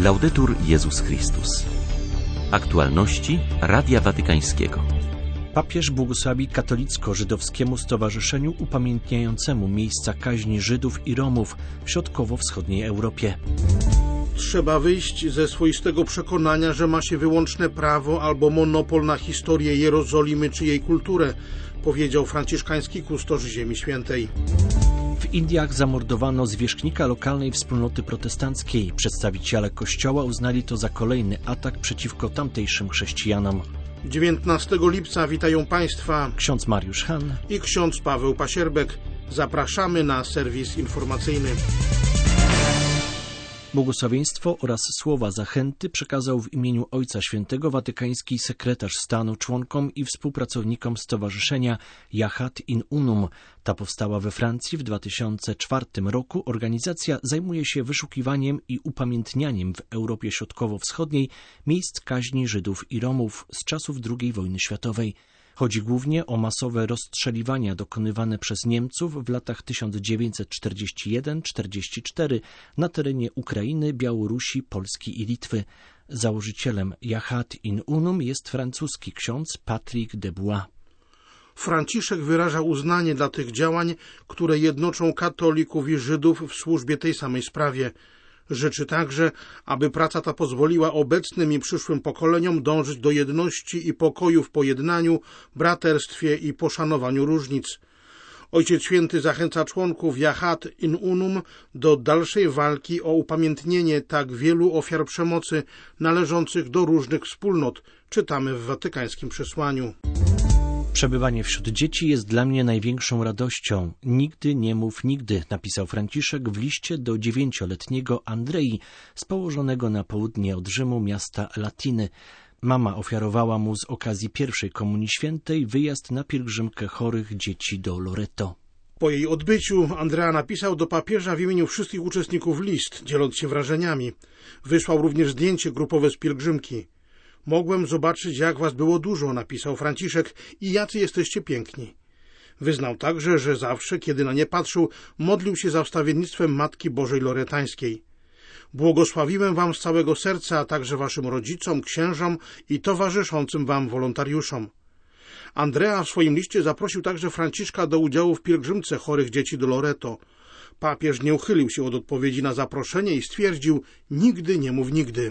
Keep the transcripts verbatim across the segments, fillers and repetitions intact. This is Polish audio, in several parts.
Laudetur Jezus Chrystus. Aktualności Radia Watykańskiego. Papież błogosławi katolicko-żydowskiemu stowarzyszeniu upamiętniającemu miejsca kaźni Żydów i Romów w środkowo-wschodniej Europie. Trzeba wyjść ze swoistego przekonania, że ma się wyłączne prawo albo monopol na historię Jerozolimy czy jej kulturę, powiedział franciszkański kustosz Ziemi Świętej. W Indiach zamordowano zwierzchnika lokalnej wspólnoty protestanckiej. Przedstawiciele kościoła uznali to za kolejny atak przeciwko tamtejszym chrześcijanom. dziewiętnastego lipca witają Państwa Ksiądz Mariusz Han i ksiądz Paweł Pasierbek. Zapraszamy na serwis informacyjny. Błogosławieństwo oraz słowa zachęty przekazał w imieniu Ojca Świętego watykański sekretarz stanu członkom i współpracownikom stowarzyszenia Yachad in Unum. Ta powstała we Francji w dwa tysiące czwartym roku. Organizacja zajmuje się wyszukiwaniem i upamiętnianiem w Europie Środkowo-Wschodniej miejsc kaźni Żydów i Romów z czasów drugiej wojny światowej. Chodzi głównie o masowe rozstrzeliwania dokonywane przez Niemców w latach tysiąc dziewięćset czterdziesty pierwszy do czterdziestego czwartego na terenie Ukrainy, Białorusi, Polski i Litwy. Założycielem Yachad in Unum jest francuski ksiądz Patrick Debois. Franciszek wyraża uznanie dla tych działań, które jednoczą katolików i Żydów w służbie tej samej sprawie. Życzy także, aby praca ta pozwoliła obecnym i przyszłym pokoleniom dążyć do jedności i pokoju w pojednaniu, braterstwie i poszanowaniu różnic. Ojciec Święty zachęca członków Yachad in Unum do dalszej walki o upamiętnienie tak wielu ofiar przemocy należących do różnych wspólnot, czytamy w watykańskim przesłaniu. Przebywanie wśród dzieci jest dla mnie największą radością. Nigdy nie mów nigdy, napisał Franciszek w liście do dziewięcioletniego Andrei z położonego na południe od Rzymu miasta Latiny. Mama ofiarowała mu z okazji pierwszej Komunii Świętej wyjazd na pielgrzymkę chorych dzieci do Loreto. Po jej odbyciu Andrea napisał do papieża w imieniu wszystkich uczestników list, dzieląc się wrażeniami. Wysłał również zdjęcie grupowe z pielgrzymki. Mogłem zobaczyć, jak was było dużo, napisał Franciszek, i jacy jesteście piękni. Wyznał także, że zawsze, kiedy na nie patrzył, modlił się za wstawiennictwem Matki Bożej Loretańskiej. Błogosławiłem wam z całego serca, a także waszym rodzicom, księżom i towarzyszącym wam wolontariuszom. Andrea w swoim liście zaprosił także Franciszka do udziału w pielgrzymce chorych dzieci do Loreto. Papież nie uchylił się od odpowiedzi na zaproszenie i stwierdził: nigdy nie mów nigdy.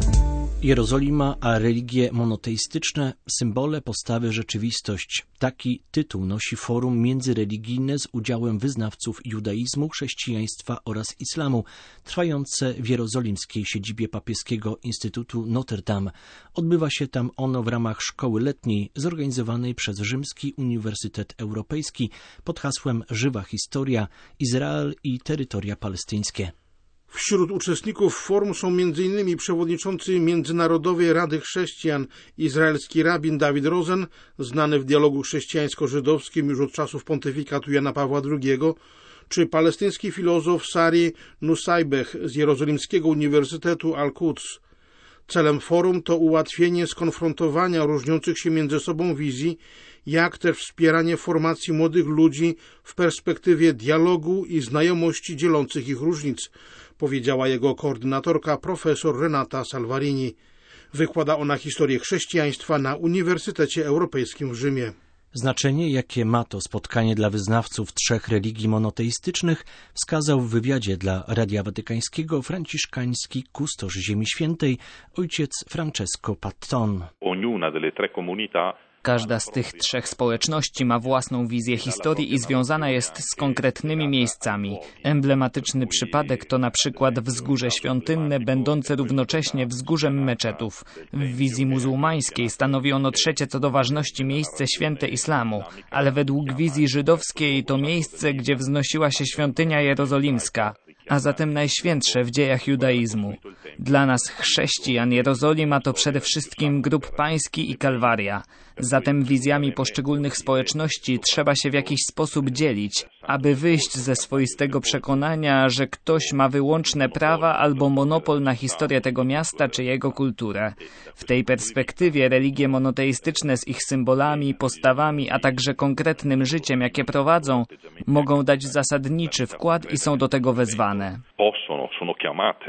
Jerozolima a religie monoteistyczne, symbole, postawy, rzeczywistość. Taki tytuł nosi forum międzyreligijne z udziałem wyznawców judaizmu, chrześcijaństwa oraz islamu, trwające w jerozolimskiej siedzibie papieskiego Instytutu Notre Dame. Odbywa się tam ono w ramach szkoły letniej zorganizowanej przez Rzymski Uniwersytet Europejski pod hasłem Żywa historia, Izrael i terytoria palestyńskie. Wśród uczestników forum są między innymi przewodniczący Międzynarodowej Rady Chrześcijan, izraelski rabin David Rosen, znany w dialogu chrześcijańsko-żydowskim już od czasów pontyfikatu Jana Pawła drugiego, czy palestyński filozof Sari Nusaybeh z Jerozolimskiego Uniwersytetu Al-Quds. Celem forum to ułatwienie skonfrontowania różniących się między sobą wizji, jak też wspieranie formacji młodych ludzi w perspektywie dialogu i znajomości dzielących ich różnic, powiedziała jego koordynatorka profesor Renata Salvarini. Wykłada ona historię chrześcijaństwa na Uniwersytecie Europejskim w Rzymie. Znaczenie, jakie ma to spotkanie dla wyznawców trzech religii monoteistycznych, wskazał w wywiadzie dla Radia Watykańskiego franciszkański kustosz Ziemi Świętej, ojciec Francesco Patton. Ognuna delle tre comunità. Każda z tych trzech społeczności ma własną wizję historii i związana jest z konkretnymi miejscami. Emblematyczny przypadek to na przykład wzgórze świątynne, będące równocześnie wzgórzem meczetów. W wizji muzułmańskiej stanowi ono trzecie co do ważności miejsce święte islamu, ale według wizji żydowskiej to miejsce, gdzie wznosiła się świątynia jerozolimska, a zatem najświętsze w dziejach judaizmu. Dla nas, chrześcijan, Jerozolima to przede wszystkim grób pański i Kalwaria. Zatem wizjami poszczególnych społeczności trzeba się w jakiś sposób dzielić, aby wyjść ze swoistego przekonania, że ktoś ma wyłączne prawa albo monopol na historię tego miasta czy jego kulturę. W tej perspektywie religie monoteistyczne z ich symbolami, postawami, a także konkretnym życiem, jakie prowadzą, mogą dać zasadniczy wkład i są do tego wezwane.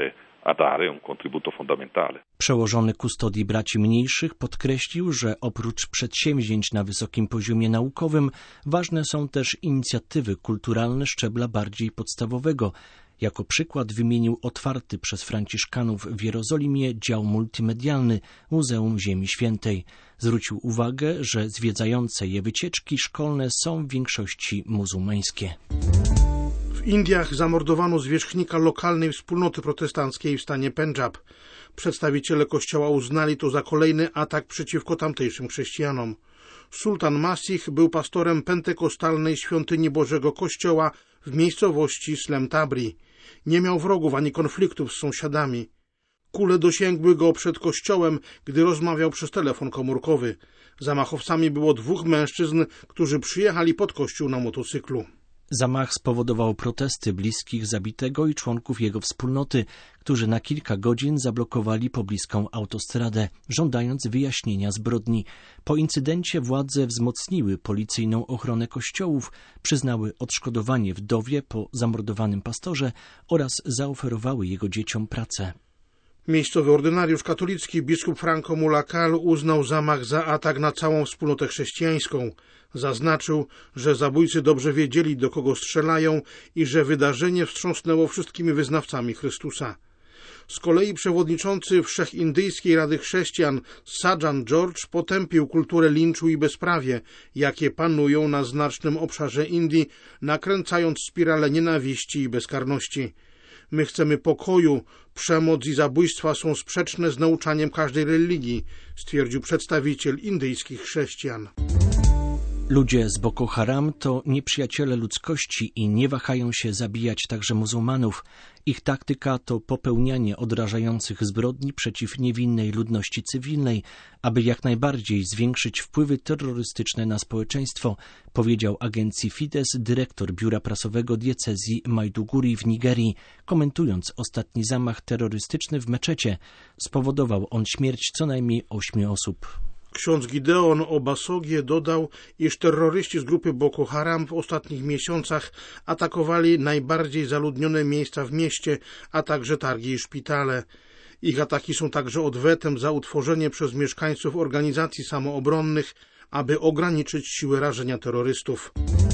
a dare un contributo fondamentale. Przełożony kustodii braci mniejszych podkreślił, że oprócz przedsięwzięć na wysokim poziomie naukowym ważne są też inicjatywy kulturalne szczebla bardziej podstawowego. Jako przykład wymienił otwarty przez franciszkanów w Jerozolimie dział multimedialny Muzeum Ziemi Świętej. Zwrócił uwagę, że zwiedzające je wycieczki szkolne są w większości muzułmańskie. W Indiach zamordowano zwierzchnika lokalnej wspólnoty protestanckiej w stanie Pendżab. Przedstawiciele kościoła uznali to za kolejny atak przeciwko tamtejszym chrześcijanom. Sultan Masih był pastorem pentekostalnej świątyni Bożego Kościoła w miejscowości Slem Tabri. Nie miał wrogów ani konfliktów z sąsiadami. Kule dosięgły go przed kościołem, gdy rozmawiał przez telefon komórkowy. Zamachowcami było dwóch mężczyzn, którzy przyjechali pod kościół na motocyklu. Zamach spowodował protesty bliskich zabitego i członków jego wspólnoty, którzy na kilka godzin zablokowali pobliską autostradę, żądając wyjaśnienia zbrodni. Po incydencie władze wzmocniły policyjną ochronę kościołów, przyznały odszkodowanie wdowie po zamordowanym pastorze oraz zaoferowały jego dzieciom pracę. Miejscowy ordynariusz katolicki biskup Franco Mulakal uznał zamach za atak na całą wspólnotę chrześcijańską. Zaznaczył, że zabójcy dobrze wiedzieli, do kogo strzelają i że wydarzenie wstrząsnęło wszystkimi wyznawcami Chrystusa. Z kolei przewodniczący Wszechindyjskiej Rady Chrześcijan Sajan George potępił kulturę linczu i bezprawie, jakie panują na znacznym obszarze Indii, nakręcając spiralę nienawiści i bezkarności. My chcemy pokoju, przemoc i zabójstwa są sprzeczne z nauczaniem każdej religii, stwierdził przedstawiciel indyjskich chrześcijan. Ludzie z Boko Haram to nieprzyjaciele ludzkości i nie wahają się zabijać także muzułmanów. Ich taktyka to popełnianie odrażających zbrodni przeciw niewinnej ludności cywilnej, aby jak najbardziej zwiększyć wpływy terrorystyczne na społeczeństwo, powiedział agencji Fides dyrektor biura prasowego diecezji Maiduguri w Nigerii, komentując ostatni zamach terrorystyczny w meczecie. Spowodował on śmierć co najmniej ośmiu osób. Ksiądz Gideon Obasogie dodał, iż terroryści z grupy Boko Haram w ostatnich miesiącach atakowali najbardziej zaludnione miejsca w mieście, a także targi i szpitale. Ich ataki są także odwetem za utworzenie przez mieszkańców organizacji samoobronnych, aby ograniczyć siłę rażenia terrorystów.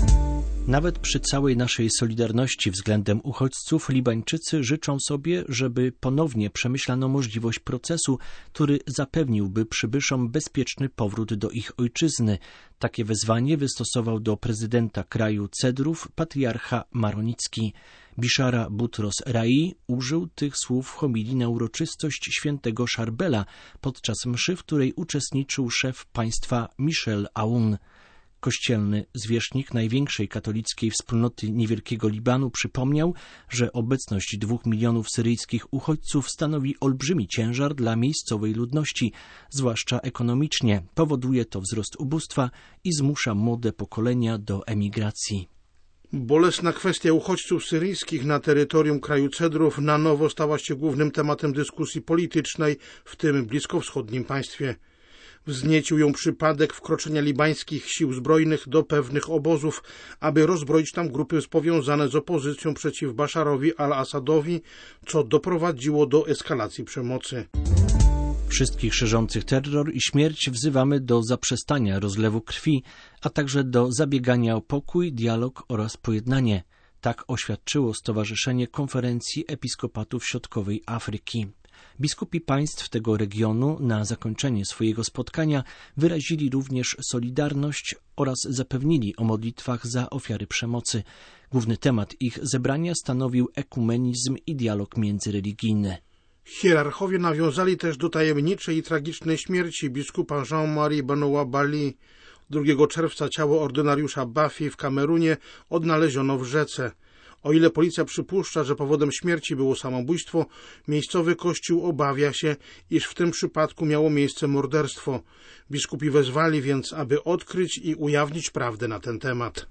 Nawet przy całej naszej solidarności względem uchodźców, Libańczycy życzą sobie, żeby ponownie przemyślano możliwość procesu, który zapewniłby przybyszom bezpieczny powrót do ich ojczyzny. Takie wezwanie wystosował do prezydenta kraju Cedrów patriarcha Maronicki. Bishara Butros Rai użył tych słów w homilii na uroczystość świętego Szarbela podczas mszy, w której uczestniczył szef państwa Michel Aoun. Kościelny zwierzchnik największej katolickiej wspólnoty niewielkiego Libanu przypomniał, że obecność dwóch milionów syryjskich uchodźców stanowi olbrzymi ciężar dla miejscowej ludności, zwłaszcza ekonomicznie. Powoduje to wzrost ubóstwa i zmusza młode pokolenia do emigracji. Bolesna kwestia uchodźców syryjskich na terytorium kraju Cedrów na nowo stała się głównym tematem dyskusji politycznej w tym bliskowschodnim państwie. Wzniecił ją przypadek wkroczenia libańskich sił zbrojnych do pewnych obozów, aby rozbroić tam grupy powiązane z opozycją przeciw Basharowi al-Assadowi, co doprowadziło do eskalacji przemocy. Wszystkich szerzących terror i śmierć wzywamy do zaprzestania rozlewu krwi, a także do zabiegania o pokój, dialog oraz pojednanie. Tak oświadczyło Stowarzyszenie Konferencji Episkopatów Środkowej Afryki. Biskupi państw tego regionu na zakończenie swojego spotkania wyrazili również solidarność oraz zapewnili o modlitwach za ofiary przemocy. Główny temat ich zebrania stanowił ekumenizm i dialog międzyreligijny. Hierarchowie nawiązali też do tajemniczej i tragicznej śmierci biskupa Jean-Marie Benoit Bali. drugiego czerwca ciało ordynariusza Bafi w Kamerunie odnaleziono w rzece. O ile policja przypuszcza, że powodem śmierci było samobójstwo, miejscowy kościół obawia się, iż w tym przypadku miało miejsce morderstwo. Biskupi wezwali więc, aby odkryć i ujawnić prawdę na ten temat.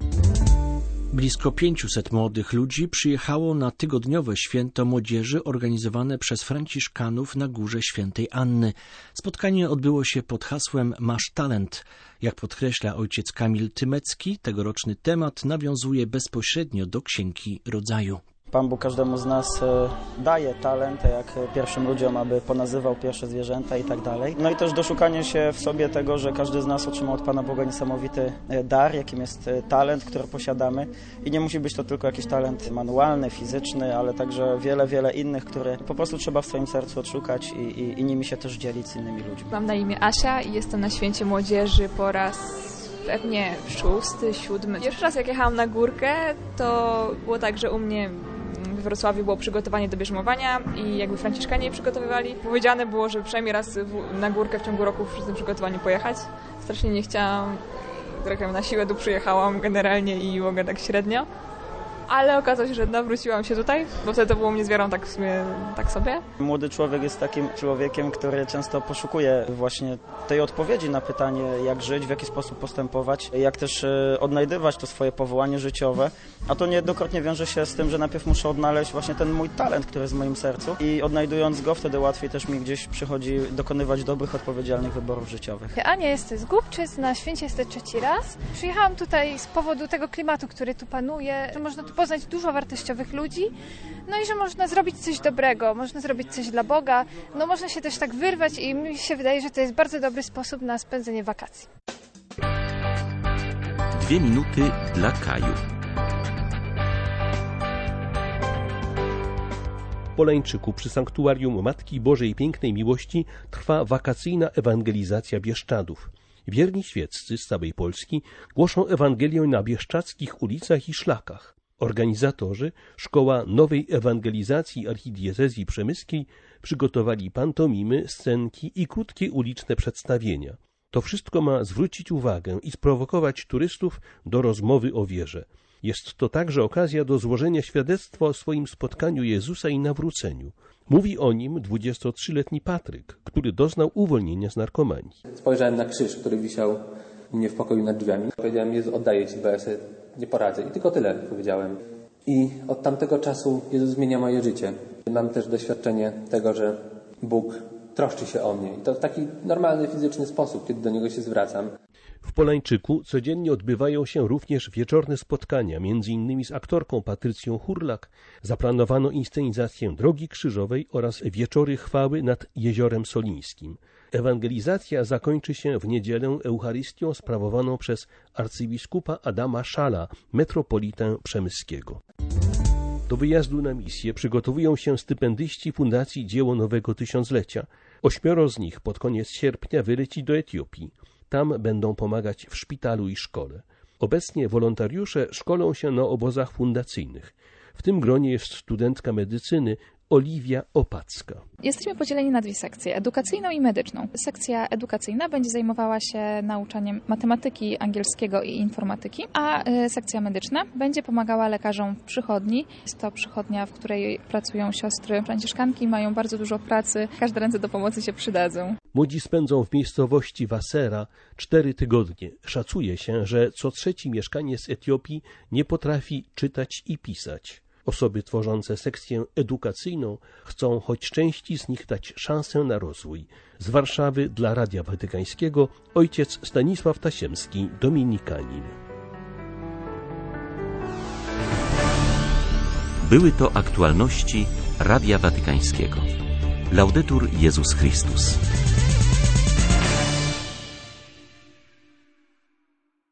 Blisko pięciuset młodych ludzi przyjechało na tygodniowe święto młodzieży organizowane przez franciszkanów na Górze Świętej Anny. Spotkanie odbyło się pod hasłem Masz talent. Jak podkreśla ojciec Kamil Tymecki, tegoroczny temat nawiązuje bezpośrednio do Księgi Rodzaju. Pan Bóg każdemu z nas daje talent, jak pierwszym ludziom, aby ponazywał pierwsze zwierzęta i tak dalej. No i też doszukanie się w sobie tego, że każdy z nas otrzymał od Pana Boga niesamowity dar, jakim jest talent, który posiadamy. I nie musi być to tylko jakiś talent manualny, fizyczny, ale także wiele, wiele innych, które po prostu trzeba w swoim sercu odszukać i, i, i nimi się też dzielić z innymi ludźmi. Mam na imię Asia i jestem na Święcie Młodzieży po raz pewnie szósty, siódmy. Pierwszy raz jak jechałam na górkę, to było tak, że u mnie w Wrocławiu było przygotowanie do bierzmowania i jakby franciszkanie je przygotowywali. Powiedziane było, że przynajmniej raz na górkę w ciągu roku przy tym przygotowaniu pojechać. Strasznie nie chciałam, trochę na siłę tu przyjechałam generalnie i mogę tak średnio. Ale okazało się, że nawróciłam się tutaj, bo wtedy to było mnie z wiarą tak w sumie tak sobie. Młody człowiek jest takim człowiekiem, który często poszukuje właśnie tej odpowiedzi na pytanie, jak żyć, w jaki sposób postępować, jak też odnajdywać to swoje powołanie życiowe. A to niejednokrotnie wiąże się z tym, że najpierw muszę odnaleźć właśnie ten mój talent, który jest w moim sercu i odnajdując go, wtedy łatwiej też mi gdzieś przychodzi dokonywać dobrych, odpowiedzialnych wyborów życiowych. Ania, jestem z Głubczyc, na święcie jestem trzeci raz. Przyjechałam tutaj z powodu tego klimatu, który tu panuje, że można tu poznać dużo wartościowych ludzi, no i że można zrobić coś dobrego, można zrobić coś dla Boga, no można się też tak wyrwać i mi się wydaje, że to jest bardzo dobry sposób na spędzenie wakacji. Dwie minuty dla Kaju. W Polańczyku przy sanktuarium Matki Bożej Pięknej Miłości trwa wakacyjna ewangelizacja Bieszczadów. Wierni świeccy z całej Polski głoszą Ewangelię na bieszczadzkich ulicach i szlakach. Organizatorzy, Szkoła Nowej Ewangelizacji Archidiecezji Przemyskiej, przygotowali pantomimy, scenki i krótkie uliczne przedstawienia. To wszystko ma zwrócić uwagę i sprowokować turystów do rozmowy o wierze. Jest to także okazja do złożenia świadectwa o swoim spotkaniu Jezusa i nawróceniu. Mówi o nim dwudziestotrzyletni Patryk, który doznał uwolnienia z narkomanii. Spojrzałem na krzyż, który wisiał u mnie w pokoju nad drzwiami. Powiedziałem: Jezu, oddaję Ci, bo ja sobie nie poradzę. I tylko tyle powiedziałem. I od tamtego czasu Jezus zmienia moje życie. Mam też doświadczenie tego, że Bóg troszczy się o mnie. I to w taki normalny, fizyczny sposób, kiedy do Niego się zwracam. W Polańczyku codziennie odbywają się również wieczorne spotkania, między innymi z aktorką Patrycją Hurlak. Zaplanowano inscenizację Drogi Krzyżowej oraz wieczory chwały nad Jeziorem Solińskim. Ewangelizacja zakończy się w niedzielę Eucharystią sprawowaną przez arcybiskupa Adama Szala, metropolitę przemyskiego. Do wyjazdu na misję przygotowują się stypendyści Fundacji Dzieło Nowego Tysiąclecia. Ośmioro z nich pod koniec sierpnia wyleci do Etiopii. Tam będą pomagać w szpitalu i szkole. Obecnie wolontariusze szkolą się na obozach fundacyjnych. W tym gronie jest studentka medycyny Oliwia Opacka. Jesteśmy podzieleni na dwie sekcje, edukacyjną i medyczną. Sekcja edukacyjna będzie zajmowała się nauczaniem matematyki, angielskiego i informatyki, a sekcja medyczna będzie pomagała lekarzom w przychodni. Jest to przychodnia, w której pracują siostry franciszkanki, mają bardzo dużo pracy, każde ręce do pomocy się przydadzą. Młodzi spędzą w miejscowości Wasera cztery tygodnie. Szacuje się, że co trzeci mieszkaniec Etiopii nie potrafi czytać i pisać. Osoby tworzące sekcję edukacyjną chcą choć części z nich dać szansę na rozwój. Z Warszawy dla Radia Watykańskiego ojciec Stanisław Tasiemski, dominikanin. Były to aktualności Radia Watykańskiego. Laudetur Jezus Chrystus.